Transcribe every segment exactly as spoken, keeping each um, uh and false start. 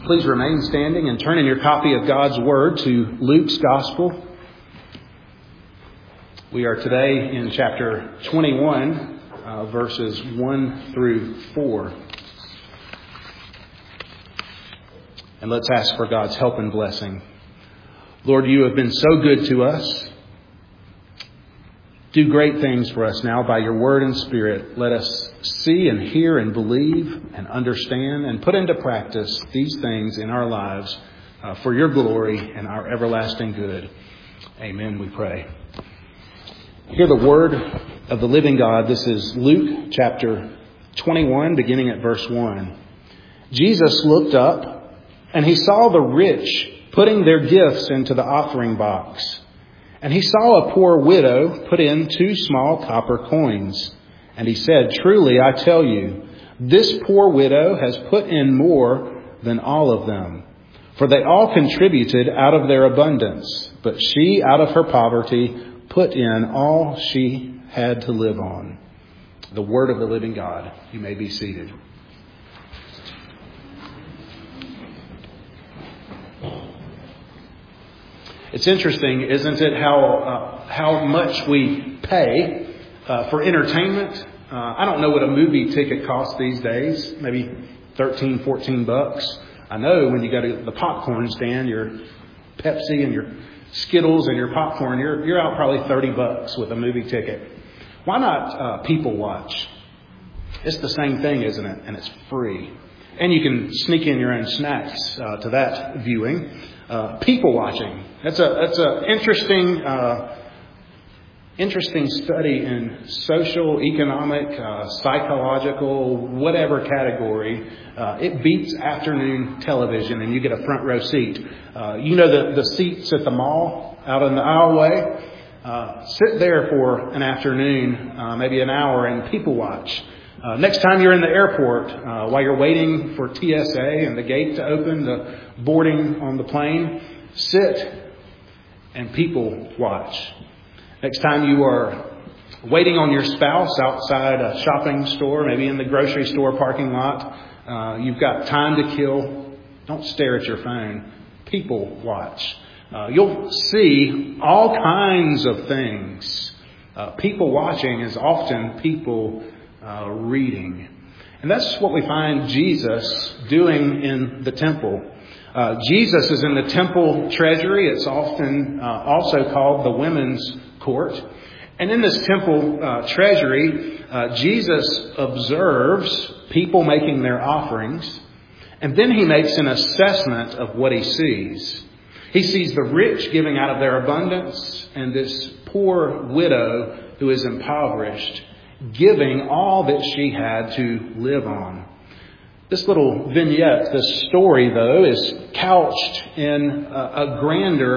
Please remain standing and turn in your copy of God's Word to Luke's Gospel. We are today in chapter twenty-one, uh, verses one through four. And let's ask for God's help and blessing. Lord, you have been so good to us. Do great things for us now by your word and spirit. Let us see and hear and believe and understand and put into practice these things in our lives uh, for your glory and our everlasting good. Amen, we pray. Hear the word of the living God. This is Luke chapter twenty-one, beginning at verse one. Jesus looked up and he saw the rich putting their gifts into the offering box. And he saw a poor widow put in two small copper coins. And he said, "Truly, I tell you, this poor widow has put in more than all of them. For they all contributed out of their abundance, but she, out of her poverty, put in all she had to live on." The word of the living God. You may be seated. It's interesting, isn't it, how uh, how much we pay uh, for entertainment. Uh, I don't know what a movie ticket costs these days. Maybe thirteen, fourteen bucks. I know when you go to the popcorn stand, your Pepsi and your Skittles and your popcorn, you're you're out probably thirty bucks with a movie ticket. Why not uh, people watch? It's the same thing, isn't it? And it's free. And you can sneak in your own snacks uh, to that viewing. Uh, people watching. That's a that's a interesting uh, interesting study in social, economic, uh, psychological, whatever category. Uh, it beats afternoon television, and you get a front row seat. Uh, you know the the seats at the mall out in the aisleway. Uh, sit there for an afternoon, uh, maybe an hour, and people watch. Uh, next time you're in the airport, uh, while you're waiting for T S A and the gate to open, the boarding on the plane, sit and people watch. Next time you are waiting on your spouse outside a shopping store, maybe in the grocery store parking lot, uh, you've got time to kill, don't stare at your phone. People watch. Uh, you'll see all kinds of things. Uh, people watching is often people Uh, reading. And that's what we find Jesus doing in the temple. Uh, Jesus is in the temple treasury. It's often uh, also called the women's court. And in this temple uh, treasury, uh, Jesus observes people making their offerings. And then he makes an assessment of what he sees. He sees the rich giving out of their abundance and this poor widow who is impoverished, giving all that she had to live on. This little vignette, this story, though, is couched in a, a grander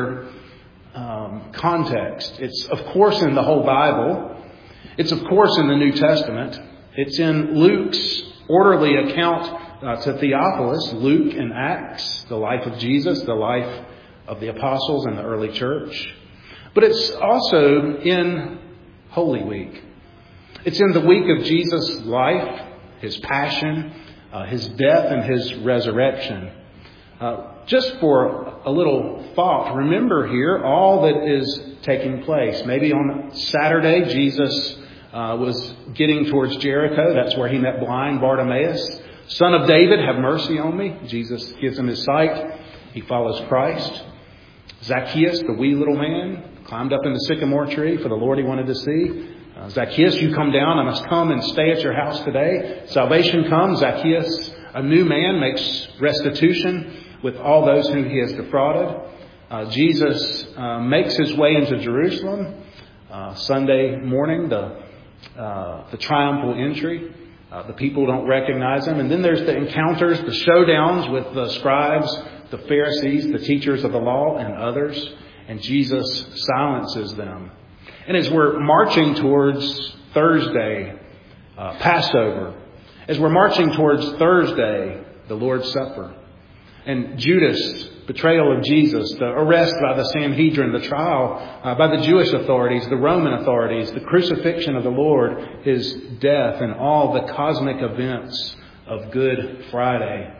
um, context. It's, of course, in the whole Bible. It's, of course, in the New Testament. It's in Luke's orderly account uh, to Theophilus, Luke and Acts, the life of Jesus, the life of the apostles and the early church. But it's also in Holy Week. It's in the week of Jesus' life, his passion, uh, his death, and his resurrection. Uh, just for a little thought, remember here all that is taking place. Maybe on Saturday, Jesus uh, was getting towards Jericho. That's where he met blind Bartimaeus. "Son of David, have mercy on me." Jesus gives him his sight. He follows Christ. Zacchaeus, the wee little man, climbed up in the sycamore tree for the Lord he wanted to see. Uh, Zacchaeus, you come down. I must come and stay at your house today. Salvation comes. Zacchaeus, a new man, makes restitution with all those whom he has defrauded. Uh, Jesus uh, makes his way into Jerusalem. Uh, Sunday morning, the uh, the triumphal entry. Uh, the people don't recognize him. And then there's the encounters, the showdowns with the scribes, the Pharisees, the teachers of the law, and others. And Jesus silences them. And as we're marching towards Thursday, uh, Passover, as we're marching towards Thursday, the Lord's Supper, and Judas' betrayal of Jesus, the arrest by the Sanhedrin, the trial uh, by the Jewish authorities, the Roman authorities, the crucifixion of the Lord, his death, and all the cosmic events of Good Friday.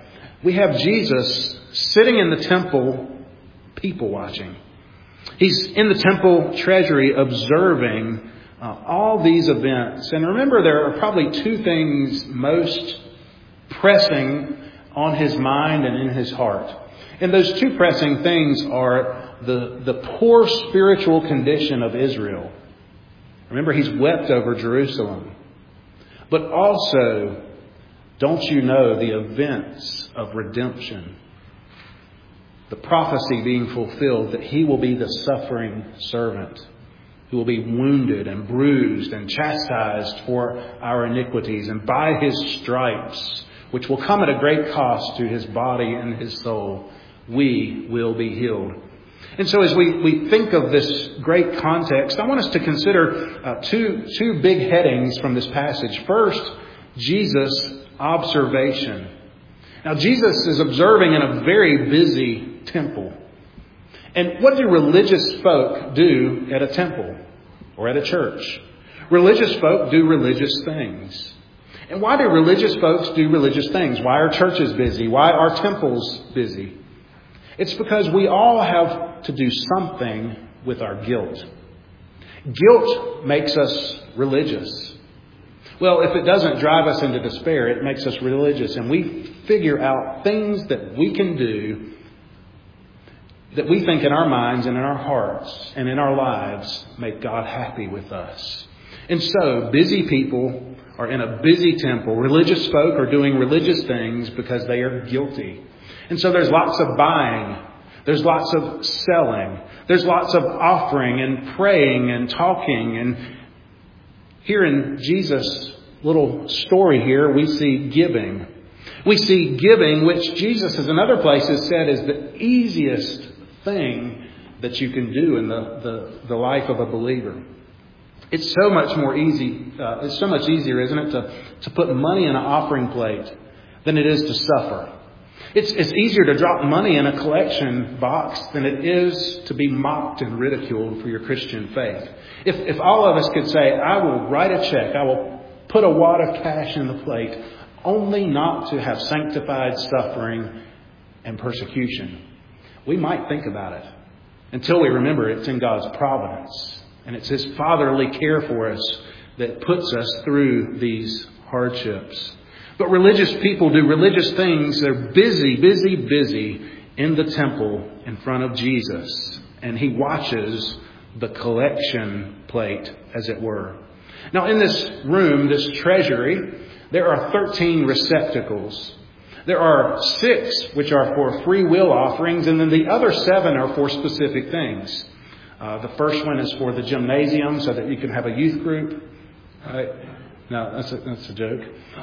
we have Jesus sitting in the temple, people watching. He's in the temple treasury observing uh, all these events. And remember, there are probably two things most pressing on his mind and in his heart. And those two pressing things are the, the poor spiritual condition of Israel. Remember, he's wept over Jerusalem. But also, don't you know the events of redemption? The prophecy being fulfilled that he will be the suffering servant who will be wounded and bruised and chastised for our iniquities. And by his stripes, which will come at a great cost to his body and his soul, we will be healed. And so as we, we think of this great context, I want us to consider uh, two, two big headings from this passage. First, Jesus' observation. Now, Jesus is observing in a very busy temple. And what do religious folk do at a temple or at a church? Religious folk do religious things. And why do religious folks do religious things? Why are churches busy? Why are temples busy? It's because we all have to do something with our guilt. Guilt makes us religious. Well, if it doesn't drive us into despair, it makes us religious. And we figure out things that we can do that we think in our minds and in our hearts and in our lives make God happy with us. And so, busy people are in a busy temple. Religious folk are doing religious things because they are guilty. And so there's lots of buying. There's lots of selling. There's lots of offering and praying and talking. And here in Jesus' little story here, we see giving. We see giving, which Jesus, as in other places, said is the easiest thing that you can do in the, the, the life of a believer. It's so much more easy. Uh, it's so much easier, isn't it, to, to put money in an offering plate than it is to suffer. It's, it's easier to drop money in a collection box than it is to be mocked and ridiculed for your Christian faith. If, if all of us could say, I will write a check, I will put a wad of cash in the plate, only not to have sanctified suffering and persecution, we might think about it until we remember it's in God's providence. And it's His fatherly care for us that puts us through these hardships. But religious people do religious things. They're busy, busy, busy in the temple in front of Jesus. And He watches the collection plate, as it were. Now, in this room, this treasury, there are thirteen receptacles. There are six which are for free will offerings, and then the other seven are for specific things. Uh, the first one is for the gymnasium so that you can have a youth group. Right? No, that's a, that's a joke.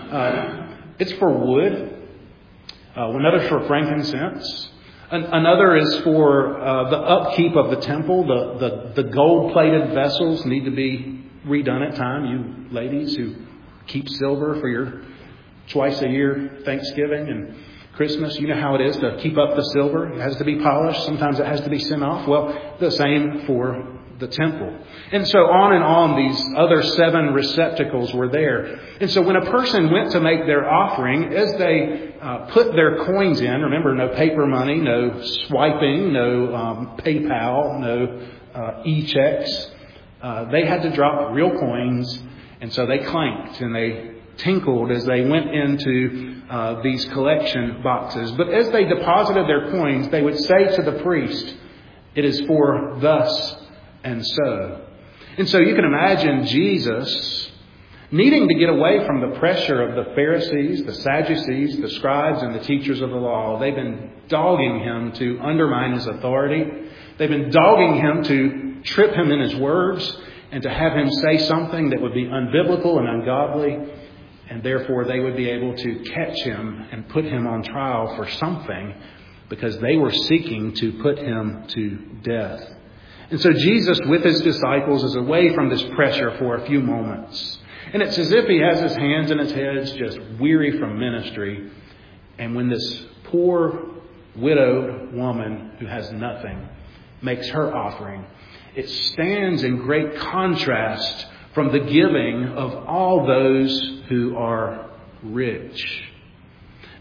Uh, it's for wood. Uh, another's for frankincense. An, another is for uh, the upkeep of the temple. The, the, the gold-plated vessels need to be redone at time. You ladies who keep silver for your twice a year Thanksgiving and Christmas, you know how it is to keep up the silver. It has to be polished. Sometimes it has to be sent off. Well, the same for the temple. And so on and on, these other seven receptacles were there. And so when a person went to make their offering, as they uh, put their coins in, remember, no paper money, no swiping, no um, PayPal, no uh, e-checks. Uh, they had to drop real coins. And so they clanked and they tinkled as they went into uh, these collection boxes. But as they deposited their coins, they would say to the priest, "It is for thus and so." And so you can imagine Jesus needing to get away from the pressure of the Pharisees, the Sadducees, the scribes, and the teachers of the law. They've been dogging him to undermine his authority. They've been dogging him to trip him in his words and to have him say something that would be unbiblical and ungodly. And therefore they would be able to catch him and put him on trial for something because they were seeking to put him to death. And so Jesus with his disciples is away from this pressure for a few moments. And it's as if he has his hands in his head, just weary from ministry. And when this poor widowed woman who has nothing makes her offering, it stands in great contrast from the giving of all those who are rich.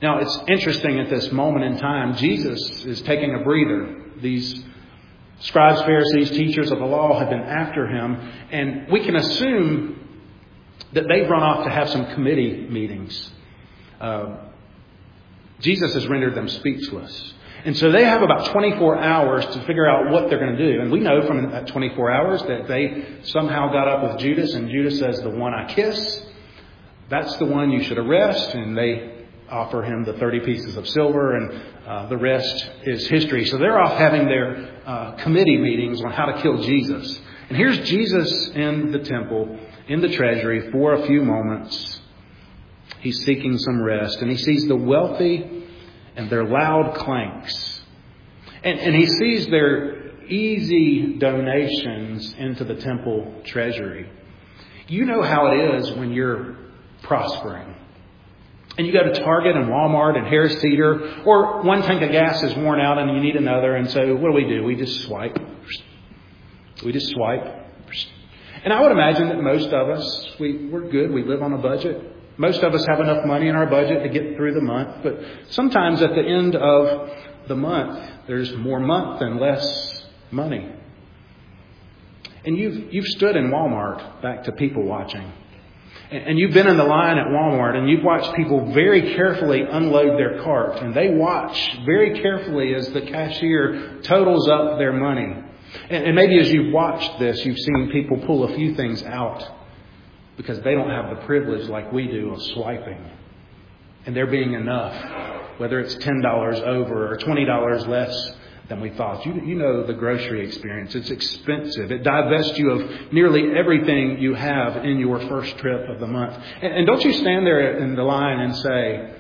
Now, it's interesting at this moment in time, Jesus is taking a breather. These scribes, Pharisees, teachers of the law have been after him, and we can assume that they've run off to have some committee meetings. Uh, Jesus has rendered them speechless. And so they have about twenty-four hours to figure out what they're going to do. And we know from that twenty-four hours that they somehow got up with Judas, and Judas says, the one I kiss, that's the one you should arrest. And they offer him the thirty pieces of silver, and uh, the rest is history. So they're off having their uh, committee meetings on how to kill Jesus. And here's Jesus in the temple, in the treasury for a few moments. He's seeking some rest, and he sees the wealthy and their loud clanks. And, and he sees their easy donations into the temple treasury. You know how it is when you're prospering. And you go to Target and Walmart and Harris Teeter, or one tank of gas is worn out and you need another. And so what do we do? We just swipe. We just swipe. And I would imagine that most of us, we, we're good. We live on a budget. Most of us have enough money in our budget to get through the month. But sometimes at the end of the month, there's more month and less money. And you've, you've stood in Walmart, back to people watching. And you've been in the line at Walmart and you've watched people very carefully unload their cart. And they watch very carefully as the cashier totals up their money. And maybe as you've watched this, you've seen people pull a few things out because they don't have the privilege like we do of swiping. And there being enough, whether it's ten dollars over or twenty dollars less than we thought. You, you know the grocery experience. It's expensive. It divests you of nearly everything you have in your first trip of the month. And, and don't you stand there in the line and say,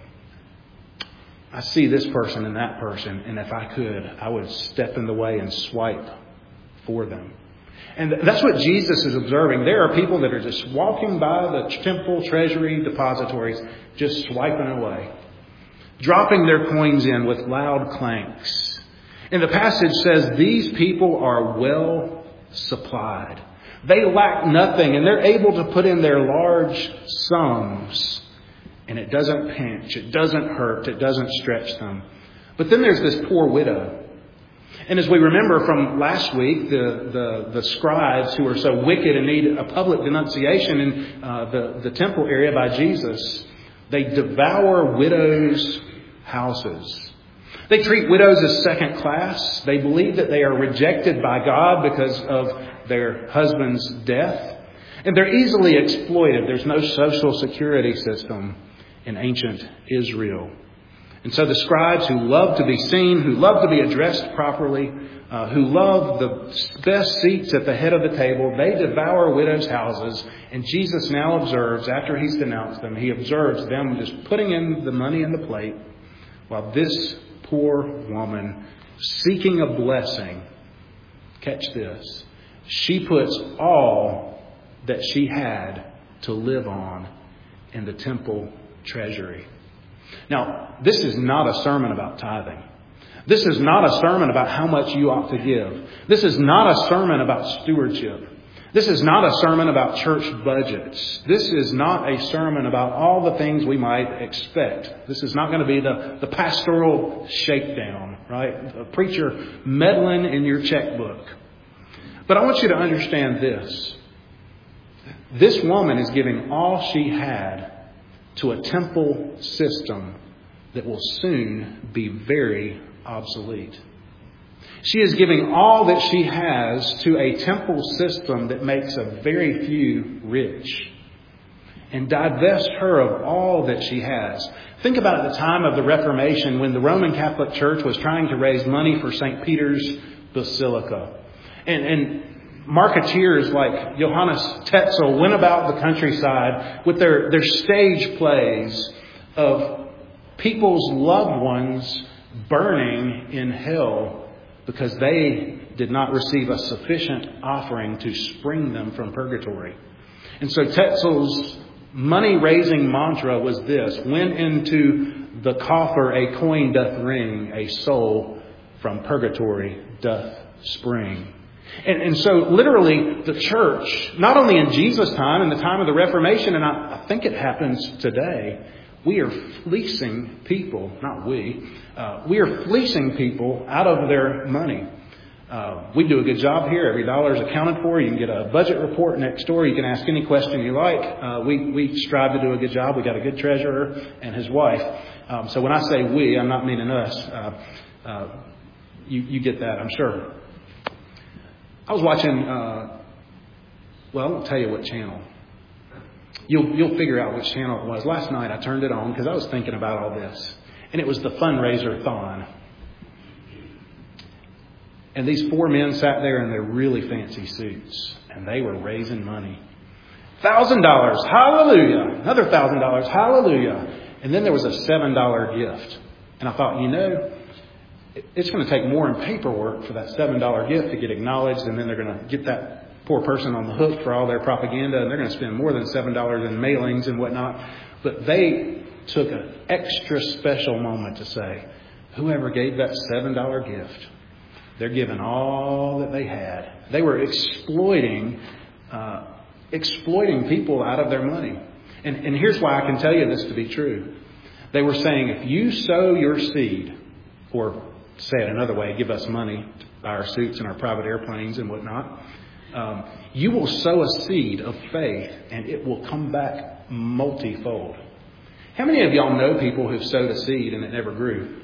I see this person and that person, and if I could, I would step in the way and swipe for them. And that's what Jesus is observing. There are people that are just walking by the temple treasury depositories, just swiping away, dropping their coins in with loud clanks. And the passage says these people are well supplied. They lack nothing, and they're able to put in their large sums. And it doesn't pinch, it doesn't hurt, it doesn't stretch them. But then there's this poor widow. And as we remember from last week, the, the, the scribes who are so wicked and need a public denunciation in uh, the, the temple area by Jesus, they devour widows' houses. They treat widows as second class. They believe that they are rejected by God because of their husband's death. And they're easily exploited. There's no social security system in ancient Israel. And so the scribes who love to be seen, who love to be addressed properly, uh, who love the best seats at the head of the table, they devour widows' houses. And Jesus now observes, after he's denounced them, he observes them just putting in the money in the plate while this poor woman, seeking a blessing, catch this, she puts all that she had to live on in the temple treasury. Now, this is not a sermon about tithing. This is not a sermon about how much you ought to give. This is not a sermon about stewardship. This is not a sermon about church budgets. This is not a sermon about all the things we might expect. This is not going to be the, the pastoral shakedown, right? A preacher meddling in your checkbook. But I want you to understand this. This woman is giving all she had to a temple system that will soon be very obsolete. She is giving all that she has to a temple system that makes a very few rich and divests her of all that she has. Think about at the time of the Reformation when the Roman Catholic Church was trying to raise money for Saint Peter's Basilica. And, and marketeers like Johannes Tetzel went about the countryside with their, their stage plays of people's loved ones burning in hell because they did not receive a sufficient offering to spring them from purgatory. And so Tetzel's money-raising mantra was this: when into the coffer a coin doth ring, a soul from purgatory doth spring. And, and so literally the church, not only in Jesus' time, in the time of the Reformation, and I, I think it happens today, we are fleecing people, not we, uh, we are fleecing people out of their money. Uh, we do a good job here. Every dollar is accounted for. You can get a budget report next door. You can ask any question you like. Uh, we, we strive to do a good job. We got a good treasurer and his wife. Um, so when I say we, I'm not meaning us. Uh, uh, you, you get that, I'm sure. I was watching, uh, well, I'll tell you what channel. You'll, you'll figure out which channel it was. Last night I turned it on because I was thinking about all this. And it was the fundraiser-thon. And these four men sat there in their really fancy suits. And they were raising money. Thousand dollars, hallelujah. Another thousand dollars, hallelujah. And then there was a seven dollar gift. And I thought, you know, it's going to take more in paperwork for that seven dollar gift to get acknowledged. And then they're going to get that poor person on the hook for all their propaganda. And they're going to spend more than seven dollars in mailings and whatnot. But they took an extra special moment to say, whoever gave that seven dollar gift, they're giving all that they had. They were exploiting uh, exploiting people out of their money. And, and here's why I can tell you this to be true. They were saying, if you sow your seed, or say it another way, give us money to buy our suits and our private airplanes and whatnot, um, you will sow a seed of faith and it will come back multifold. How many of y'all know people who've sowed a seed and it never grew?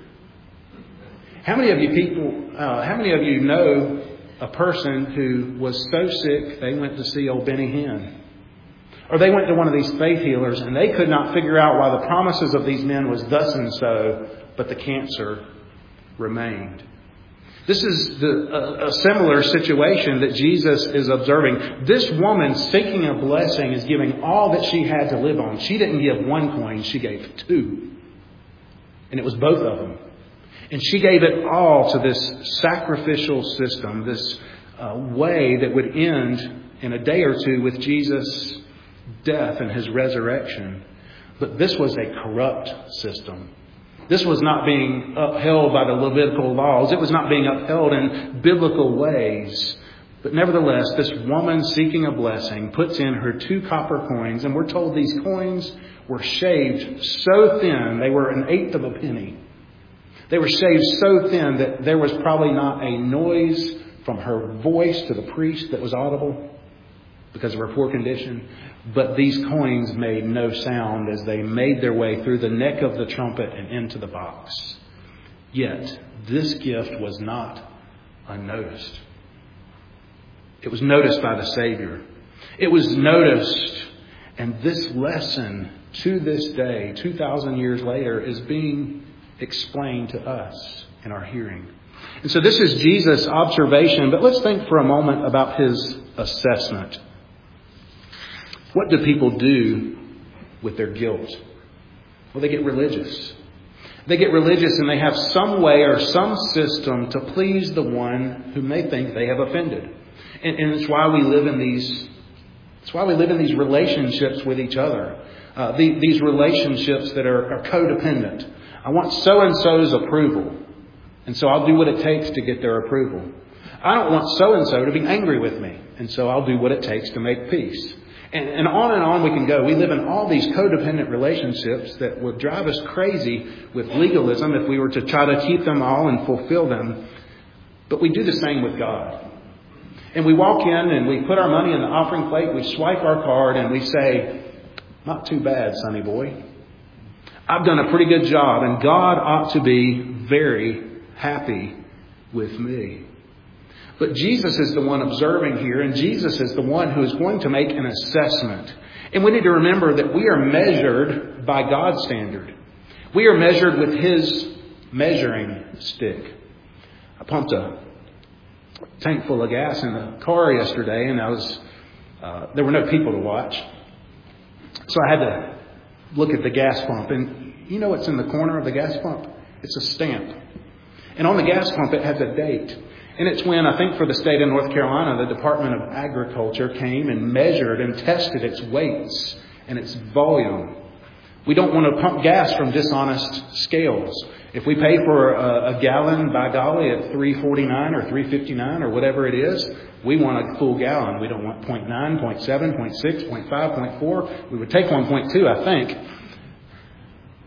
How many of you people, uh, how many of you know a person who was so sick they went to see old Benny Hinn? Or they went to one of these faith healers and they could not figure out why the promises of these men was thus and so, but the cancer remained. This is the, a, a similar situation that Jesus is observing. This woman seeking a blessing is giving all that she had to live on. She didn't give one coin, she gave two. And it was both of them. And she gave it all to this sacrificial system, this uh, way that would end in a day or two with Jesus' death and his resurrection. But this was a corrupt system. This was not being upheld by the Levitical laws. It was not being upheld in biblical ways. But nevertheless, this woman seeking a blessing puts in her two copper coins. And we're told these coins were shaved so thin, they were an eighth of a penny. They were shaved so thin that there was probably not a noise from her voice to the priest that was audible because of her poor condition. But these coins made no sound as they made their way through the neck of the trumpet and into the box. Yet, this gift was not unnoticed. It was noticed by the Savior. It was noticed, and this lesson to this day, two thousand years later, is being explained to us in our hearing. And so this is Jesus' observation, but let's think for a moment about his assessment. What do people do with their guilt? Well, they get religious. They get religious and they have some way or some system to please the one whom they think they have offended. And, and it's why we live in these, it's why we live in these relationships with each other. Uh, the, these relationships that are, are codependent. I want so-and-so's approval. And so I'll do what it takes to get their approval. I don't want so-and-so to be angry with me. And so I'll do what it takes to make peace. And, and on and on we can go. We live in all these codependent relationships that would drive us crazy with legalism if we were to try to keep them all and fulfill them. But we do the same with God. And we walk in and we put our money in the offering plate. We swipe our card and we say, not too bad, sonny boy. I've done a pretty good job and God ought to be very happy with me. But Jesus is the one observing here, and Jesus is the one who is going to make an assessment. And we need to remember that we are measured by God's standard. We are measured with his measuring stick. I pumped a tank full of gas in the car yesterday, and I was uh, there were no people to watch. So I had to look at the gas pump. And you know what's in the corner of the gas pump? It's a stamp. And on the gas pump, it has a date. And it's when, I think for the state of North Carolina, the Department of Agriculture came and measured and tested its weights and its volume. We don't want to pump gas from dishonest scales. If we pay for a, a gallon, by golly, at three forty-nine or three fifty-nine or whatever it is, we want a full gallon. We don't want point nine, point seven, point six, point five, point four. We would take one point two, I think.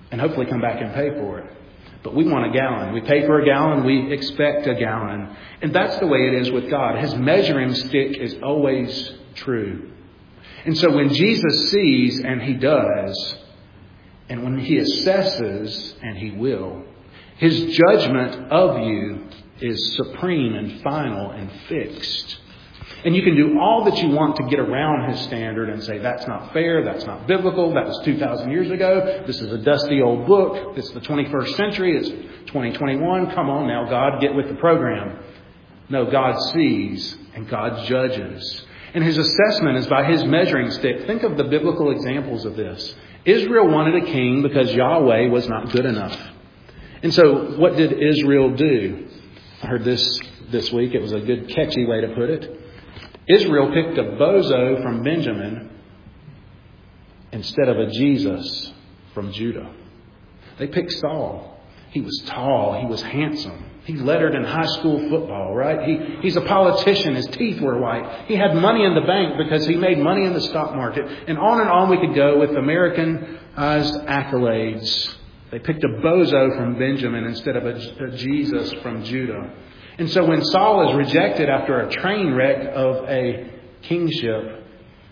and hopefully come back and pay for it. But we want a gallon. We pay for a gallon. We expect a gallon. And that's the way it is with God. His measuring stick is always true. And so when Jesus sees, and he does, and when he assesses, and he will, his judgment of you is supreme and final and fixed. And you can do all that you want to get around his standard and say, that's not fair, that's not biblical, that was two thousand years ago, this is a dusty old book, it's the twenty-first century, it's twenty twenty-one, come on now, God, get with the program. No, God sees and God judges. And his assessment is by his measuring stick. Think of the biblical examples of this. Israel wanted a king because Yahweh was not good enough. And so what did Israel do? I heard this this week. It was a good catchy way to put it. Israel picked a bozo from Benjamin instead of a Jesus from Judah. They picked Saul. He was tall. He was handsome. He lettered in high school football, right? He, he's a politician. His teeth were white. He had money in the bank because he made money in the stock market. And on and on we could go with Americanized accolades. They picked a bozo from Benjamin instead of a, a Jesus from Judah. And so when Saul is rejected after a train wreck of a kingship,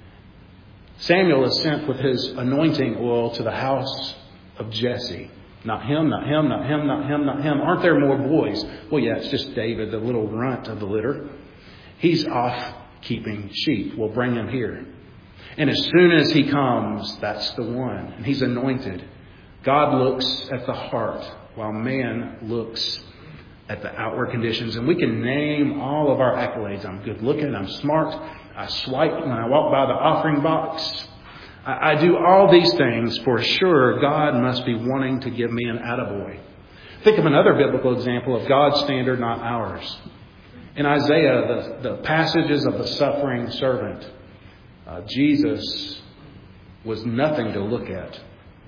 Samuel is sent with his anointing oil to the house of Jesse. Not him, not him, not him, not him, not him. Aren't there more boys? Well, yeah, it's just David, the little runt of the litter. He's off keeping sheep. We'll bring him here. And as soon as he comes, that's the one. And he's anointed. God looks at the heart while man looks at the outward conditions. And we can name all of our accolades. I'm good looking. I'm smart. I swipe when I walk by the offering box. I, I do all these things. For sure, God must be wanting to give me an attaboy. Think of another biblical example of God's standard, not ours. In Isaiah, the, the passages of the suffering servant, uh, Jesus was nothing to look at.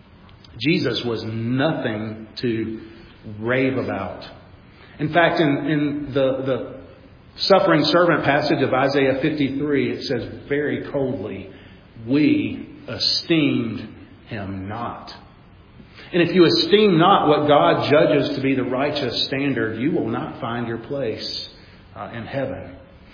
Jesus was nothing to rave about. In fact, in, in the, the suffering servant passage of Isaiah fifty-three, it says very coldly, we esteemed him not. And if you esteem not what God judges to be the righteous standard, you will not find your place uh, in heaven.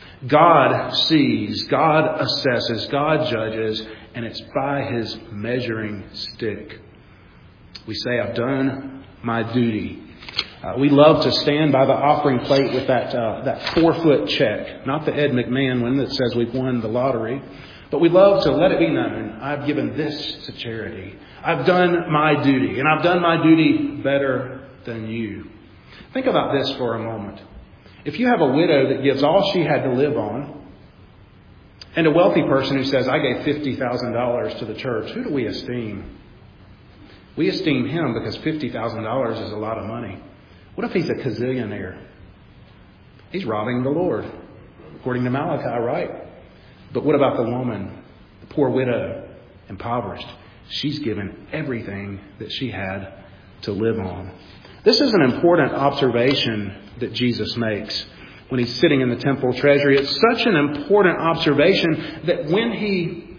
God sees, God assesses, God judges, and it's by his measuring stick. We say, I've done my duty. Uh, we love to stand by the offering plate with that uh, that four-foot check, not the Ed McMahon one that says we've won the lottery. But we love to let it be known, I've given this to charity. I've done my duty, and I've done my duty better than you. Think about this for a moment. If you have a widow that gives all she had to live on, and a wealthy person who says, I gave fifty thousand dollars to the church, who do we esteem? We esteem him because fifty thousand dollars is a lot of money. What if he's a gazillionaire? He's robbing the Lord, according to Malachi, right? But what about the woman, the poor widow, impoverished? She's given everything that she had to live on. This is an important observation that Jesus makes when he's sitting in the temple treasury. It's such an important observation that when he,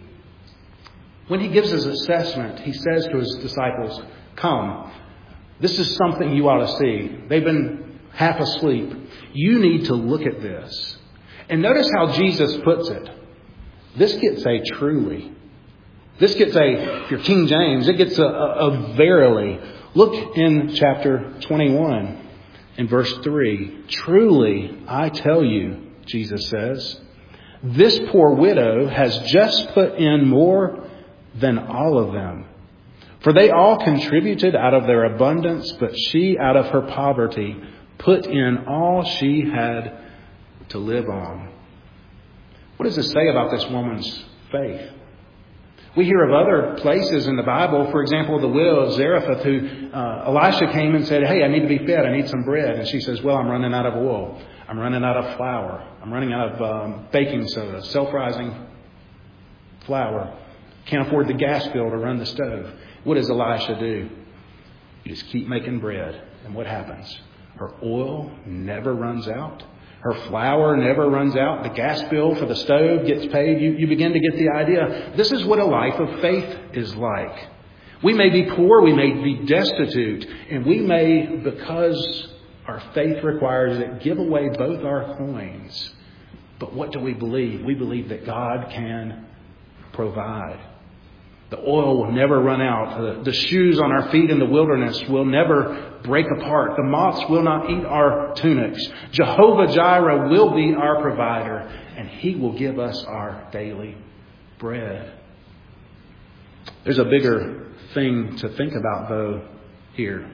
when he gives his assessment, he says to his disciples, come, this is something you ought to see. They've been half asleep. You need to look at this. And notice how Jesus puts it. This gets a truly. This gets a, if you're King James, it gets a, a, a verily. Look in chapter twenty-one in verse three. Truly, I tell you, Jesus says, this poor widow has just put in more than all of them. For they all contributed out of their abundance, but she out of her poverty put in all she had to live on. What does it say about this woman's faith? We hear of other places in the Bible, for example, the widow of Zarephath, who uh, Elisha came and said, hey, I need to be fed. I need some bread. And she says, well, I'm running out of oil. I'm running out of flour. I'm running out of um, baking soda, self-rising flour. Can't afford the gas bill to run the stove. What does Elisha do? You just keep making bread. And what happens? Her oil never runs out. Her flour never runs out. The gas bill for the stove gets paid. You, you begin to get the idea. This is what a life of faith is like. We may be poor, we may be destitute, and we may, because our faith requires it, give away both our coins. But what do we believe? We believe that God can provide. The oil will never run out. The, the shoes on our feet in the wilderness will never break apart. The moths will not eat our tunics. Jehovah Jireh will be our provider, and He will give us our daily bread. There's a bigger thing to think about, though, here.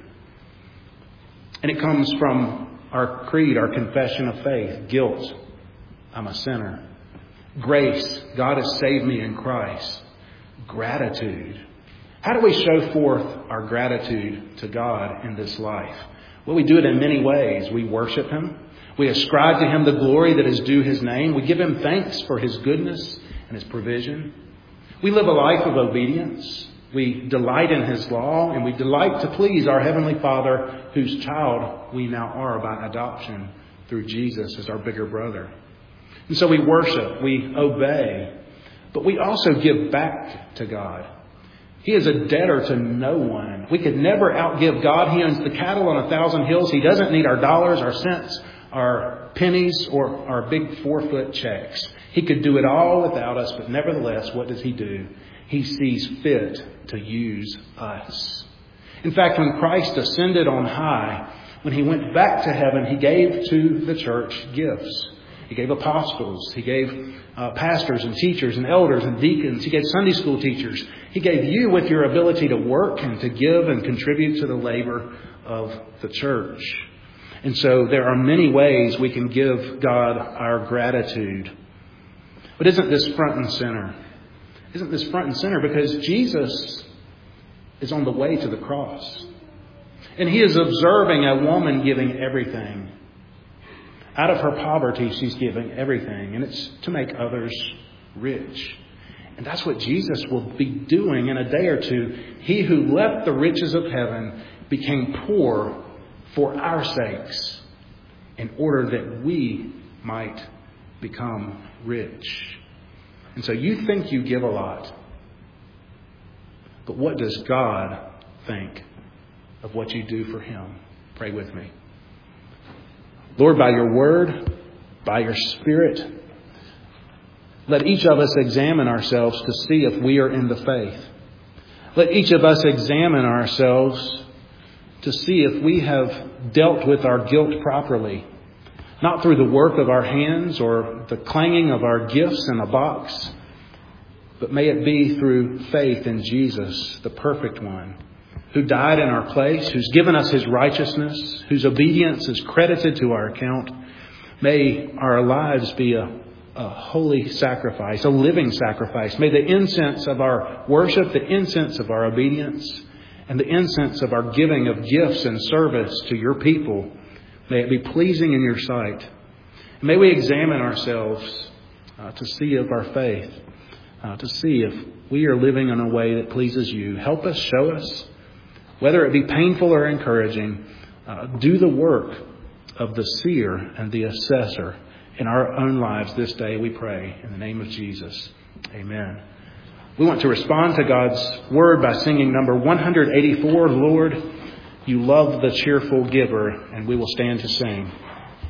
And it comes from our creed, our confession of faith. Guilt. I'm a sinner. Grace. God has saved me in Christ. Gratitude. How do we show forth our gratitude to God in this life? Well, we do it in many ways. We worship Him. We ascribe to Him the glory that is due His name. We give Him thanks for His goodness and His provision. We live a life of obedience. We delight in His law, and we delight to please our Heavenly Father, whose child we now are by adoption through Jesus as our bigger brother. And so we worship, we obey, but we also give back to God. He is a debtor to no one. We could never outgive God. He owns the cattle on a thousand hills. He doesn't need our dollars, our cents, our pennies, or our big four-foot checks. He could do it all without us, but nevertheless, what does He do? He sees fit to use us. In fact, when Christ ascended on high, when He went back to heaven, He gave to the church gifts. He gave apostles. He gave uh, pastors and teachers and elders and deacons. He gave Sunday school teachers. He gave you with your ability to work and to give and contribute to the labor of the church. And so there are many ways we can give God our gratitude. But isn't this front and center? Isn't this front and center? Because Jesus is on the way to the cross. And He is observing a woman giving everything. Out of her poverty, she's giving everything. And it's to make others rich. And that's what Jesus will be doing in a day or two. He who left the riches of heaven became poor for our sakes, in order that we might become rich. And so you think you give a lot. But what does God think of what you do for Him? Pray with me. Lord, by your word, by your Spirit, let each of us examine ourselves to see if we are in the faith. Let each of us examine ourselves to see if we have dealt with our guilt properly, not through the work of our hands or the clanging of our gifts in a box, but may it be through faith in Jesus, the perfect one, who died in our place, who's given us His righteousness, whose obedience is credited to our account. May our lives be a, a holy sacrifice, a living sacrifice. May the incense of our worship, the incense of our obedience, and the incense of our giving of gifts and service to your people, may it be pleasing in your sight. May we examine ourselves uh, to see of our faith, uh, to see if we are living in a way that pleases you. Help us, show us. Whether it be painful or encouraging, uh, do the work of the seer and the assessor in our own lives this day, we pray. In the name of Jesus, amen. We want to respond to God's word by singing number one eighty-four, Lord, you love the cheerful giver, and we will stand to sing.